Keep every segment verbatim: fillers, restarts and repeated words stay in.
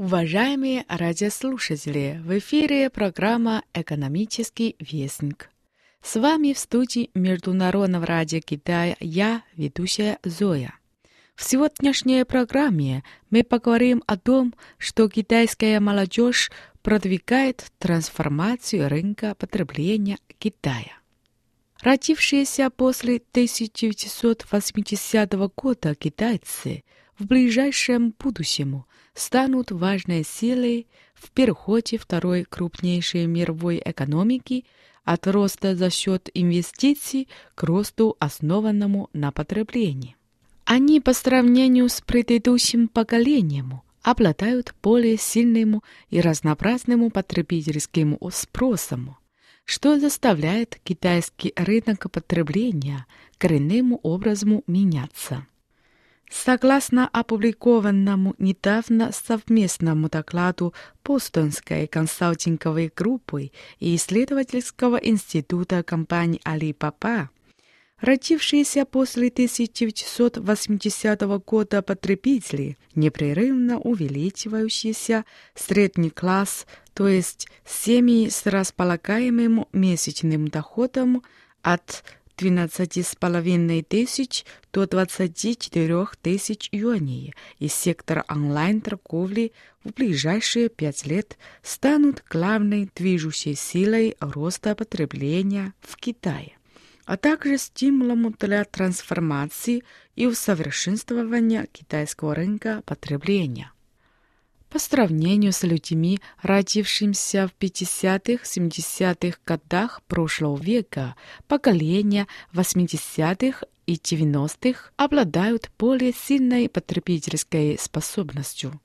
Уважаемые радиослушатели, в эфире программа «Экономический вестник». С вами в студии Международного радио Китая я, ведущая Зоя. В сегодняшней программе мы поговорим о том, что китайская молодежь продвигает трансформацию рынка потребления Китая. Родившиеся после тысяча девятьсот восьмидесятого года китайцы в ближайшем будущем станут важной силой в переходе второй крупнейшей мировой экономики от роста за счет инвестиций к росту, основанному на потреблении. Они по сравнению с предыдущим поколением обладают более сильным и разнообразным потребительским спросом, что заставляет китайский рынок потребления коренным образом меняться. Согласно опубликованному недавно совместному докладу Бостонской консалтинговой группы и исследовательского института компании Alibaba, родившиеся после тысяча девятьсот восьмидесятого года потребители, непрерывно увеличивающийся средний класс, то есть семьи с располагаемым месячным доходом от двенадцати с половиной тысяч до двадцати четырёх тысяч юаней из сектора онлайн-торговли в ближайшие пять лет станут главной движущей силой роста потребления в Китае, а также стимулом для трансформации и усовершенствования китайского рынка потребления. По сравнению с людьми, родившимися в пятидесятых-семидесятых годах прошлого века, поколения восьмидесятых и девяностых обладают более сильной потребительской способностью.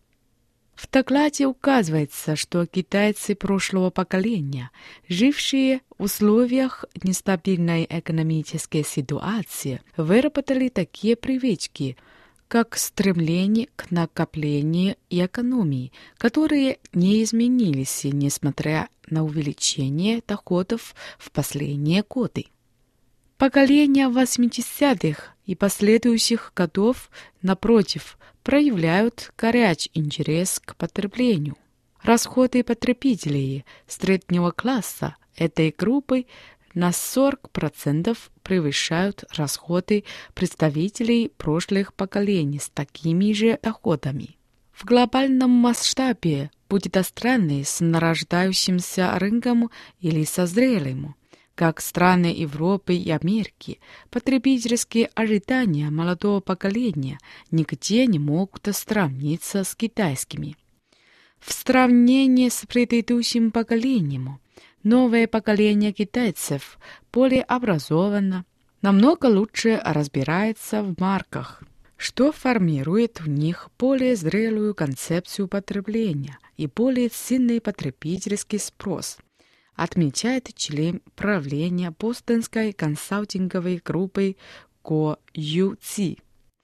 В докладе указывается, что китайцы прошлого поколения, жившие в условиях нестабильной экономической ситуации, выработали такие привычки, как стремление к накоплению и экономии, которые не изменились, несмотря на увеличение доходов в последние годы. Поколения восьмидесятых и последующих годов, напротив, проявляют горячий интерес к потреблению. Расходы потребителей среднего класса этой группы на сорок процентов превышают расходы представителей прошлых поколений с такими же доходами. В глобальном масштабе, будь то страны с нарождающимся рынком или созрелым, как страны Европы и Америки, потребительские ожидания молодого поколения нигде не могут сравниться с китайскими. В сравнении с предыдущим поколением, новое поколение китайцев более образовано, намного лучше разбирается в марках, что формирует в них более зрелую концепцию потребления и более сильный потребительский спрос, отмечает член правления Бостонской консалтинговой группы Го Ю Ци.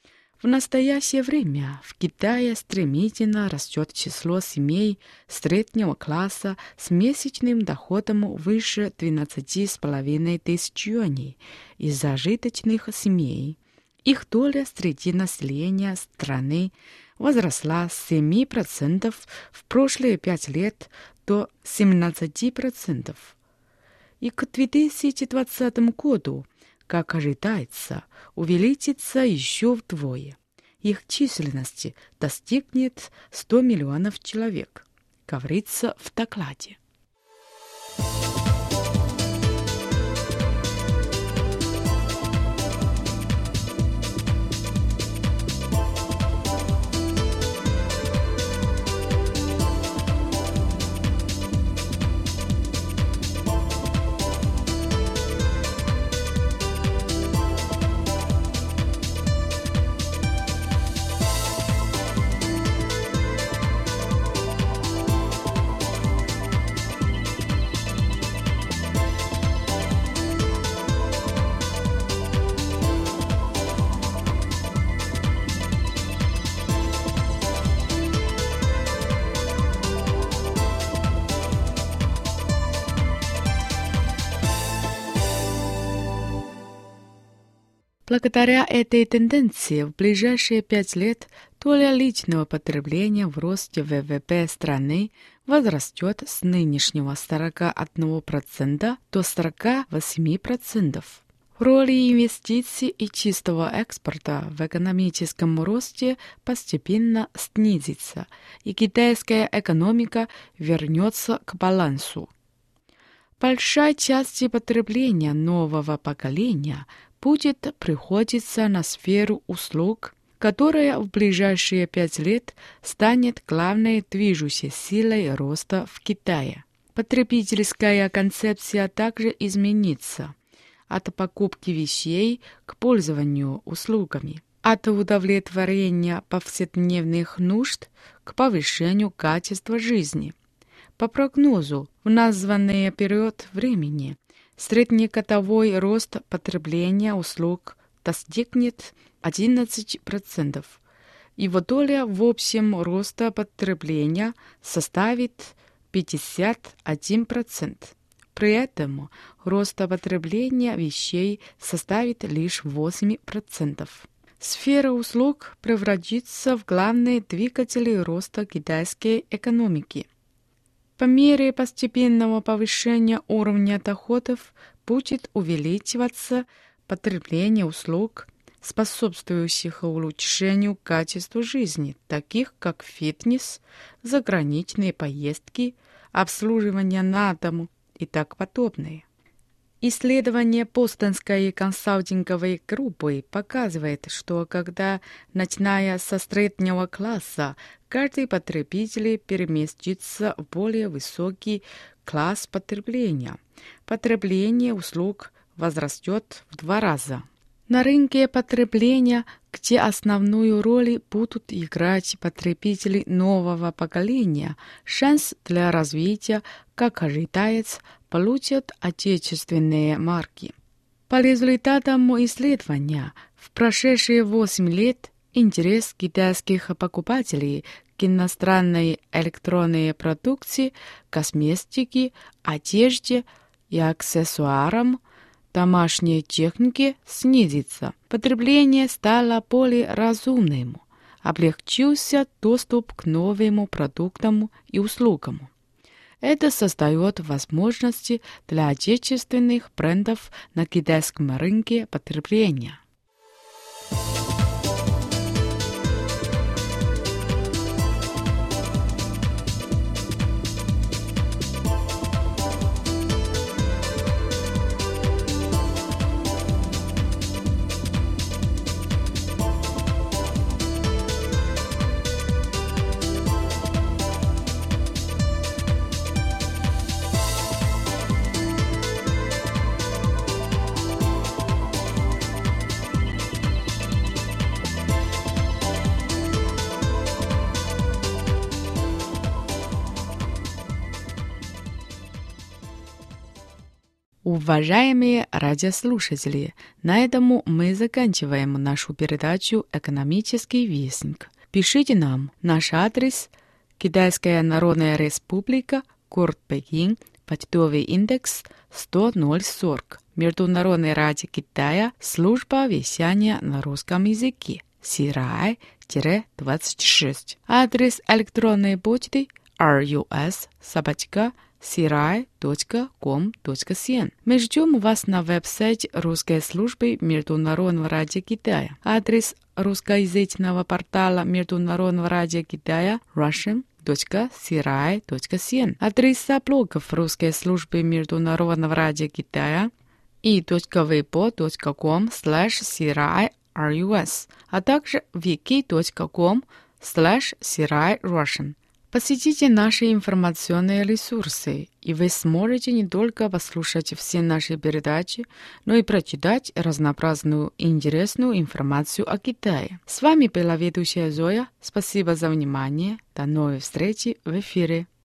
В настоящее время в Китае стремительно растет число семей среднего класса с месячным доходом выше двенадцати с половиной тысяч юаней и зажиточных семей. Их доля среди населения страны возросла с семи процентов в прошлые пять лет до семнадцати процентов. И к две тысячи двадцатому году, как ожидается, увеличится еще вдвое. Их численность достигнет ста миллионов человек, говорится в докладе. Благодаря этой тенденции в ближайшие пять лет Доля личного потребления в росте вэ вэ пэ страны возрастет с нынешнего сорока одного процента до сорока восьми процентов. Роль инвестиций и чистого экспорта в экономическом росте постепенно снизится, и китайская экономика вернется к балансу. Большая часть потребления нового поколения будет приходиться на сферу услуг, которая в ближайшие пять лет станет главной движущей силой роста в Китае. Потребительская концепция также изменится от покупки вещей к пользованию услугами, от удовлетворения повседневных нужд к повышению качества жизни. По прогнозу, в названный период времени среднегодовой рост потребления услуг достигнет одиннадцать процентов. Его доля в общем росте потребления составит пятьдесят один процент. При этом рост потребления вещей составит лишь восемь процентов. Сфера услуг превратится в главный двигатель роста китайской экономики. По мере постепенного повышения уровня доходов будет увеличиваться потребление услуг, способствующих улучшению качества жизни, таких как фитнес, заграничные поездки, обслуживание на дому и так подобное. Исследование Бостонской консалтинговой группы показывает, что когда, начиная со среднего класса, каждый потребитель переместится в более высокий класс потребления, потребление услуг возрастет в два раза. На рынке потребления, где основную роль будут играть потребители нового поколения, шанс для развития, как ожидается, получат отечественные марки. По результатам исследования, в прошедшие восемь лет интерес китайских покупателей к иностранной электронной продукции, косметике, одежде и аксессуарам, домашней технике снизится. Потребление стало более разумным, облегчился доступ к новым продуктам и услугам. Это создает возможности для отечественных брендов на китайском рынке потребления. Уважаемые радиослушатели, на этом мы заканчиваем нашу передачу «Экономический вестник». Пишите нам. Наш адрес – Китайская Народная Республика, город Пекин, почтовый индекс сто ноль сорок. Международное радио Китая, служба вещания на русском языке, Сирай двадцать шесть. Адрес электронной почты рус собака сирай точка ком точка сн. Мы ждем вас на веб-сайте русской службы Международного радио Китая. Адрес русскоязычного портала Международного радио Китая russian точка сирай точка сн. Адреса блогов русской службы Международного радио Китая и weibo точка ком слэш сирай рус, а также wiki точка ком слэш сирай russian. Посетите наши информационные ресурсы, и вы сможете не только послушать все наши передачи, но и прочитать разнообразную и интересную информацию о Китае. С вами была ведущая Зоя. Спасибо за внимание. До новой встречи в эфире.